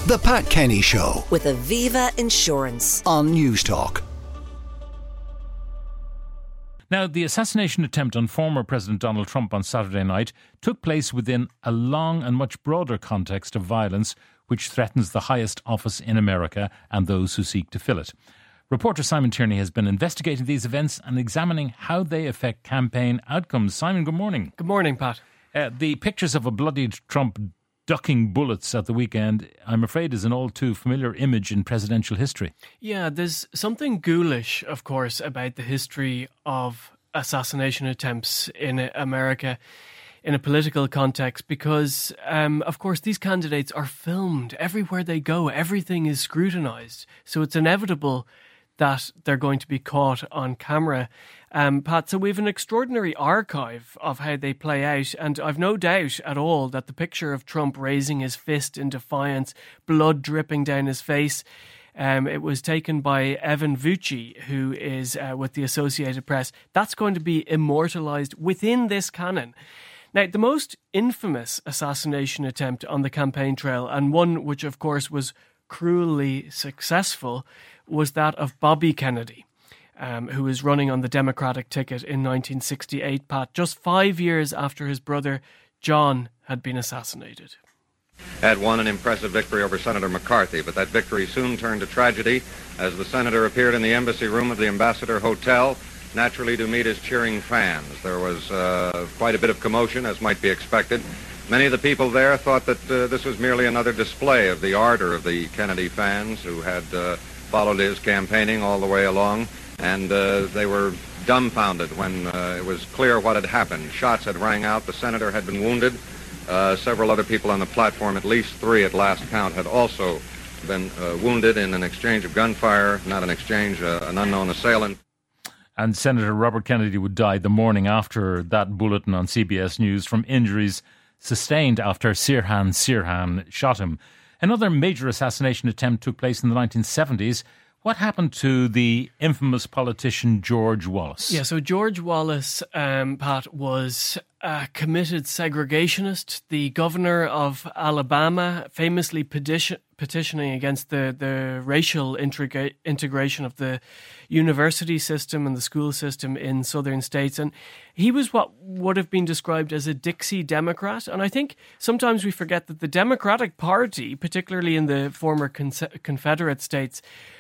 The Pat Kenny Show with Aviva Insurance on Newstalk. Now, the assassination attempt on former President Donald Trump on Saturday night took place within a long and much broader context of violence which threatens the highest office in America and those who seek to fill it. Reporter Simon Tierney has been investigating these events and examining how they affect campaign outcomes. Simon, good morning. Good morning, Pat. The pictures of a bloodied Trump ducking bullets at the weekend, I'm afraid, is an all too familiar image in presidential history. Yeah, there's something ghoulish, of course, about the history of assassination attempts in America in a political context because, of course, these candidates are filmed everywhere they go. Everything is scrutinised. So it's inevitable that they're going to be caught on camera. Pat, so we have an extraordinary archive of how they play out, and I've no doubt at all that the picture of Trump raising his fist in defiance, blood dripping down his face, it was taken by Evan Vucci, who is with the Associated Press. That's going to be immortalised within this canon. Now, the most infamous assassination attempt on the campaign trail, and one which, of course, was cruelly successful, was that of Bobby Kennedy, who was running on the Democratic ticket in 1968, Pat, just 5 years after his brother John had been assassinated. Had won an impressive victory over Senator McCarthy, but that victory soon turned to tragedy as the senator appeared in the embassy room of the Ambassador Hotel, naturally to meet his cheering fans. There was quite a bit of commotion, as might be expected. Many of the people there thought that this was merely another display of the ardor of the Kennedy fans who had followed his campaigning all the way along, and they were dumbfounded when it was clear what had happened. Shots had rang out. The senator had been wounded. Several other people on the platform, at least 3 at last count, had also been wounded in an exchange of gunfire, not an exchange, an unknown assailant. And Senator Robert Kennedy would die the morning after that bulletin on CBS News from injuries sustained after Sirhan shot him. Another major assassination attempt took place in the 1970s. What happened to the infamous politician George Wallace? Yeah, so George Wallace, Pat, was a committed segregationist, the governor of Alabama, famously petitioning against the racial integration of the university system and the school system in southern states. And he was what would have been described as a Dixie Democrat. And I think sometimes we forget that the Democratic Party, particularly in the former Confederate states,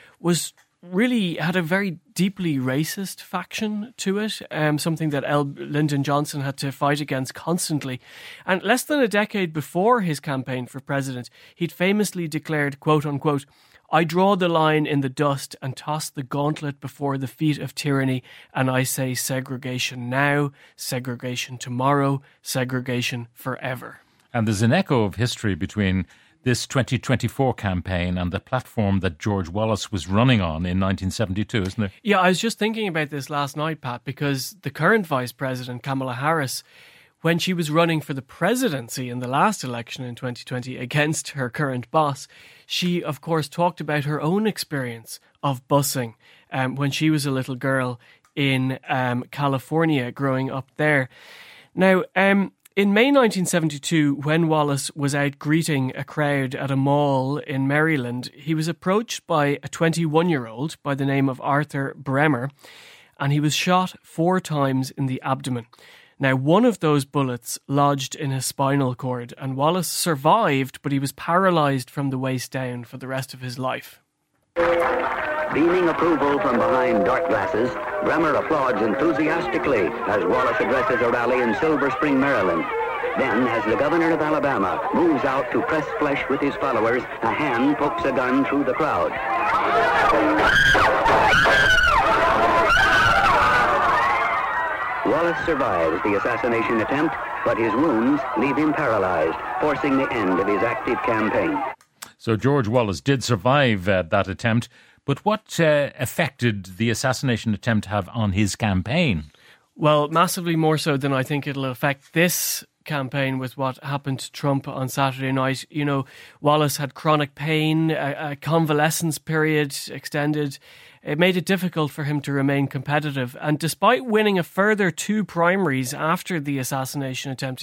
had a very deeply racist faction to it, something that Lyndon Johnson had to fight against constantly. And less than a decade before his campaign for president, he'd famously declared, quote unquote, "I draw the line in the dust and toss the gauntlet before the feet of tyranny, and I say segregation now, segregation tomorrow, segregation forever." And there's an echo of history between this 2024 campaign and the platform that George Wallace was running on in 1972, isn't there? Yeah, I was just thinking about this last night, Pat, because the current Vice President, Kamala Harris, when she was running for the presidency in the last election in 2020 against her current boss, she, of course, talked about her own experience of busing when she was a little girl in California, growing up there. Now, in May 1972, when Wallace was out greeting a crowd at a mall in Maryland, he was approached by a 21-year-old by the name of Arthur Bremer, and he was shot 4 times in the abdomen. Now, one of those bullets lodged in his spinal cord, and Wallace survived, but he was paralysed from the waist down for the rest of his life. Beaming approval from behind dark glasses, Bremer applauds enthusiastically as Wallace addresses a rally in Silver Spring, Maryland. Then, as the governor of Alabama moves out to press flesh with his followers, a hand pokes a gun through the crowd. Wallace survives the assassination attempt, but his wounds leave him paralyzed, forcing the end of his active campaign. So George Wallace did survive that attempt, but what effect did the assassination attempt have on his campaign? Well, massively more so than I think it'll affect this campaign with what happened to Trump on Saturday night. You know, Wallace had chronic pain, a convalescence period extended. It made it difficult for him to remain competitive. And despite winning a further 2 primaries after the assassination attempt,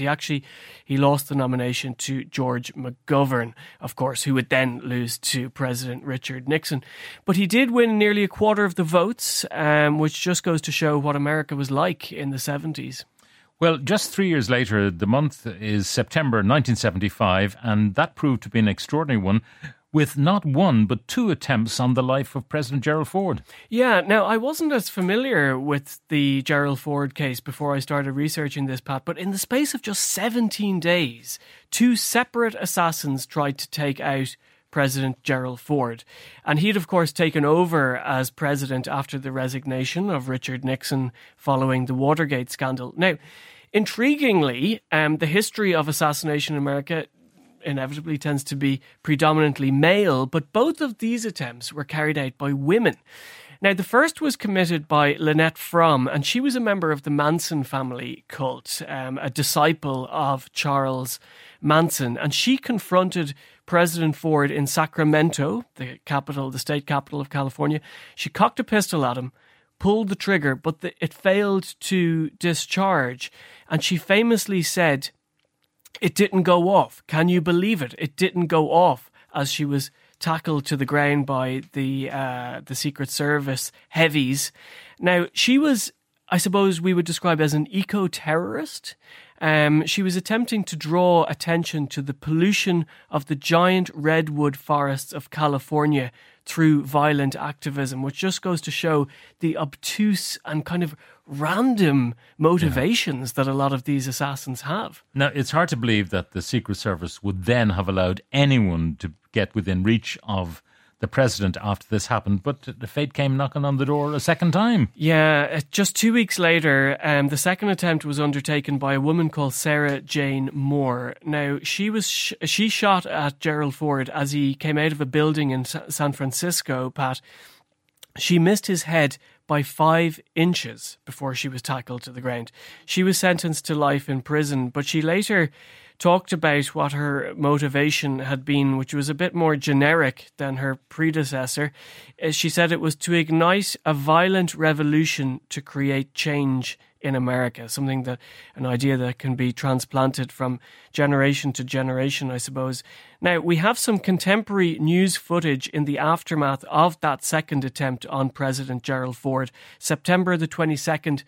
he lost the nomination to George McGovern, of course, who would then lose to President Richard Nixon. But he did win nearly a quarter of the votes, which just goes to show what America was like in the 70s. Well, just 3 years later, the month is September 1975, and that proved to be an extraordinary one, with not one but 2 attempts on the life of President Gerald Ford. Yeah, now I wasn't as familiar with the Gerald Ford case before I started researching this, Pat, but in the space of just 17 days, 2 separate assassins tried to take out President Gerald Ford. And he'd, of course, taken over as president after the resignation of Richard Nixon following the Watergate scandal. Now, intriguingly, the history of assassination in America inevitably tends to be predominantly male, but both of these attempts were carried out by women. Now, the first was committed by Lynette Fromm, and she was a member of the Manson family cult, a disciple of Charles Manson, and she confronted President Ford in Sacramento, the state capital of California. She cocked a pistol at him, pulled the trigger, but it failed to discharge, and she famously said, "It didn't go off. Can you believe it? It didn't go off," as she was tackled to the ground by the Secret Service heavies. Now, she was, I suppose we would describe as an eco-terrorist. She was attempting to draw attention to the pollution of the giant redwood forests of California through violent activism, which just goes to show the obtuse and kind of random motivations that a lot of these assassins have. Now, it's hard to believe that the Secret Service would then have allowed anyone to get within reach of the president after this happened, but the fate came knocking on the door a second time. Yeah, just 2 weeks later, the second attempt was undertaken by a woman called Sarah Jane Moore. Now, she shot at Gerald Ford as he came out of a building in San Francisco, Pat. She missed his head by 5 inches before she was tackled to the ground. She was sentenced to life in prison, but she later talked about what her motivation had been, which was a bit more generic than her predecessor. She said it was to ignite a violent revolution to create change in America, an idea that can be transplanted from generation to generation, I suppose. Now, we have some contemporary news footage in the aftermath of that second attempt on President Gerald Ford, September the 22nd,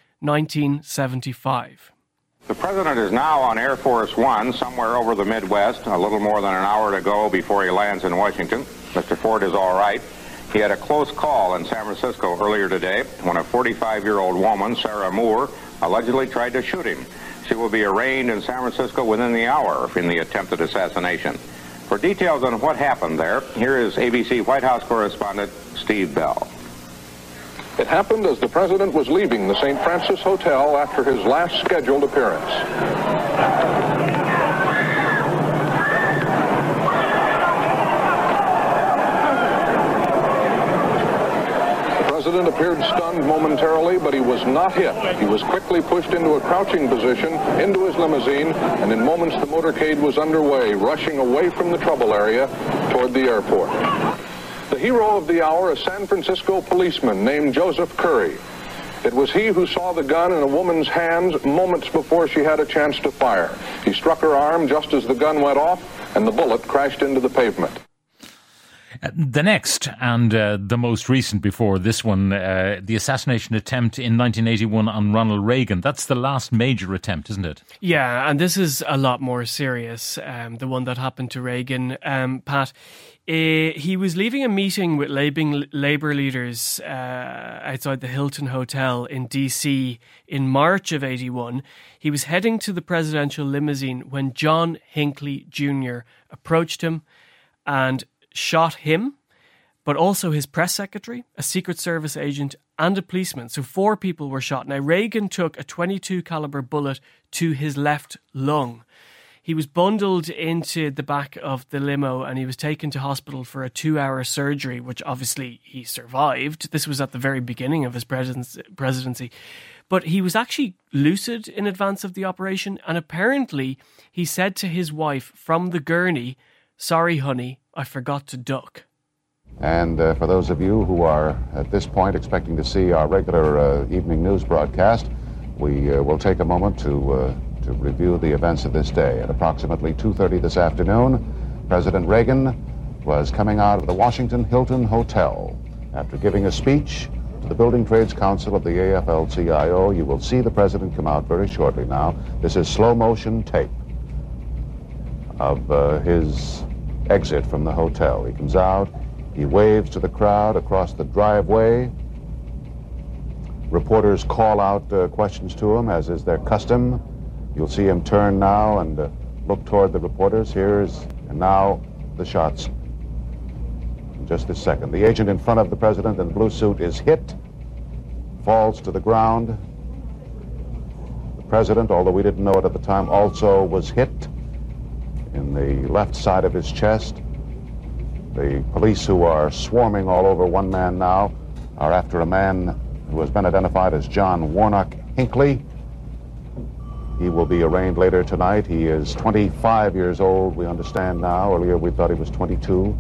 1975. The president is now on Air Force One, somewhere over the Midwest, a little more than an hour to go before he lands in Washington. Mr. Ford is all right. He had a close call in San Francisco earlier today when a 45-year-old woman, Sarah Moore, allegedly tried to shoot him. She will be arraigned in San Francisco within the hour in the attempted assassination. For details on what happened there, here is ABC White House correspondent Steve Bell. It happened as the president was leaving the St. Francis Hotel after his last scheduled appearance. The president appeared stunned momentarily, but he was not hit. He was quickly pushed into a crouching position, into his limousine, and in moments the motorcade was underway, rushing away from the trouble area toward the airport. The hero of the hour, a San Francisco policeman named Joseph Curry. It was he who saw the gun in a woman's hands moments before she had a chance to fire. He struck her arm just as the gun went off, and the bullet crashed into the pavement. The next, and the most recent before this one, the assassination attempt in 1981 on Ronald Reagan. That's the last major attempt, isn't it? Yeah, and this is a lot more serious, the one that happened to Reagan. Pat, he was leaving a meeting with Labour leaders outside the Hilton Hotel in DC in March of 81. He was heading to the presidential limousine when John Hinckley Jr. approached him and shot him, but also his press secretary, a Secret Service agent, and a policeman. So 4 people were shot. Now, Reagan took a .22 caliber bullet to his left lung. He was bundled into the back of the limo and he was taken to hospital for a 2-hour surgery, which obviously he survived. This was at the very beginning of his presidency. But he was actually lucid in advance of the operation, and apparently he said to his wife from the gurney, "Sorry, honey, I forgot to duck." And for those of you who are at this point expecting to see our regular evening news broadcast, we will take a moment to review the events of this day. At approximately 2:30 this afternoon, President Reagan was coming out of the Washington Hilton Hotel. After giving a speech to the Building Trades Council of the AFL-CIO, you will see the president come out very shortly now. This is slow motion tape of his exit from the hotel. He comes out, he waves to the crowd across the driveway. Reporters call out questions to him, as is their custom. You'll see him turn now and look toward the reporters. And now the shots. In just this second. The agent in front of the president in the blue suit is hit, falls to the ground. The president, although we didn't know it at the time, also was hit in the left side of his chest. The police, who are swarming all over one man now, are after a man who has been identified as John Warnock Hinckley. He will be arraigned later tonight. He is 25 years old, we understand now. Earlier we thought he was 22.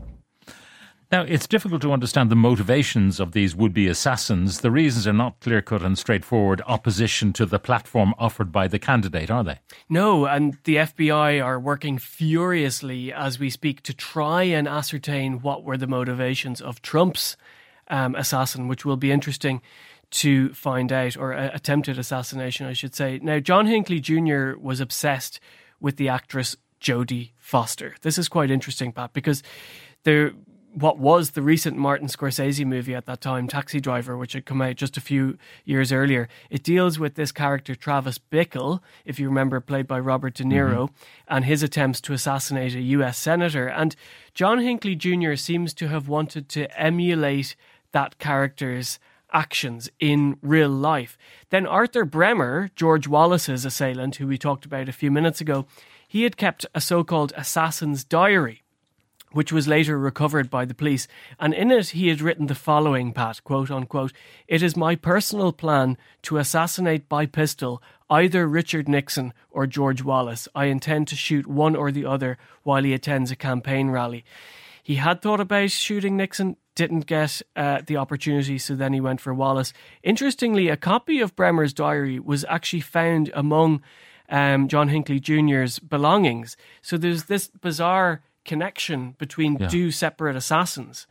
Now, it's difficult to understand the motivations of these would-be assassins. The reasons are not clear-cut and straightforward opposition to the platform offered by the candidate, are they? No, and the FBI are working furiously as we speak to try and ascertain what were the motivations of Trump's assassin, which will be interesting to find out, or attempted assassination, I should say. Now, John Hinckley Jr. was obsessed with the actress Jodie Foster. This is quite interesting, Pat, because what was the recent Martin Scorsese movie at that time, Taxi Driver, which had come out just a few years earlier, it deals with this character Travis Bickle, if you remember, played by Robert De Niro, and his attempts to assassinate a US senator. And John Hinckley Jr. seems to have wanted to emulate that character's actions in real life. Then Arthur Bremer, George Wallace's assailant, who we talked about a few minutes ago, he had kept a so-called assassin's diary, which was later recovered by the police. And in it, he had written the following, Pat, quote unquote, "It is my personal plan to assassinate by pistol either Richard Nixon or George Wallace. I intend to shoot one or the other while he attends a campaign rally." He had thought about shooting Nixon, didn't get the opportunity, so then he went for Wallace. Interestingly, a copy of Bremer's diary was actually found among John Hinckley Jr.'s belongings. So there's this bizarre connection between two separate assassins.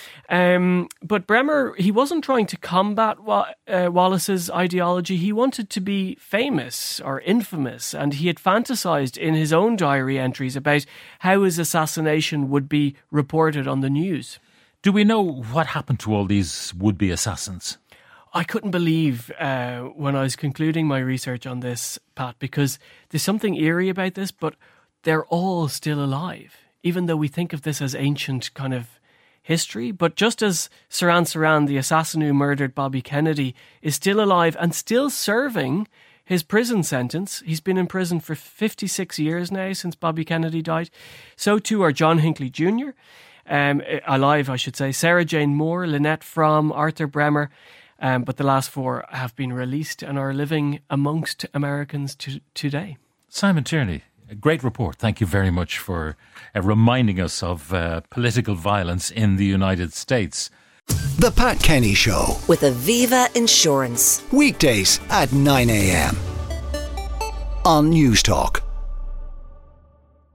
But Bremer, he wasn't trying to combat Wallace's ideology. He wanted to be famous or infamous, and he had fantasized in his own diary entries about how his assassination would be reported on the news. Do we know what happened to all these would-be assassins? I couldn't believe when I was concluding my research on this, Pat, because there's something eerie about this, but they're all still alive, even though we think of this as ancient kind of history. But just as Sirhan Sirhan, the assassin who murdered Bobby Kennedy, is still alive and still serving his prison sentence, he's been in prison for 56 years now since Bobby Kennedy died, so too are John Hinckley Jr., alive, I should say, Sarah Jane Moore, Lynette Fromm, Arthur Bremer, but the last four have been released and are living amongst Americans today. Simon Tierney, a great report. Thank you very much for reminding us of political violence in the United States. The Pat Kenny Show. With Aviva Insurance. Weekdays at 9 a.m. on News Talk.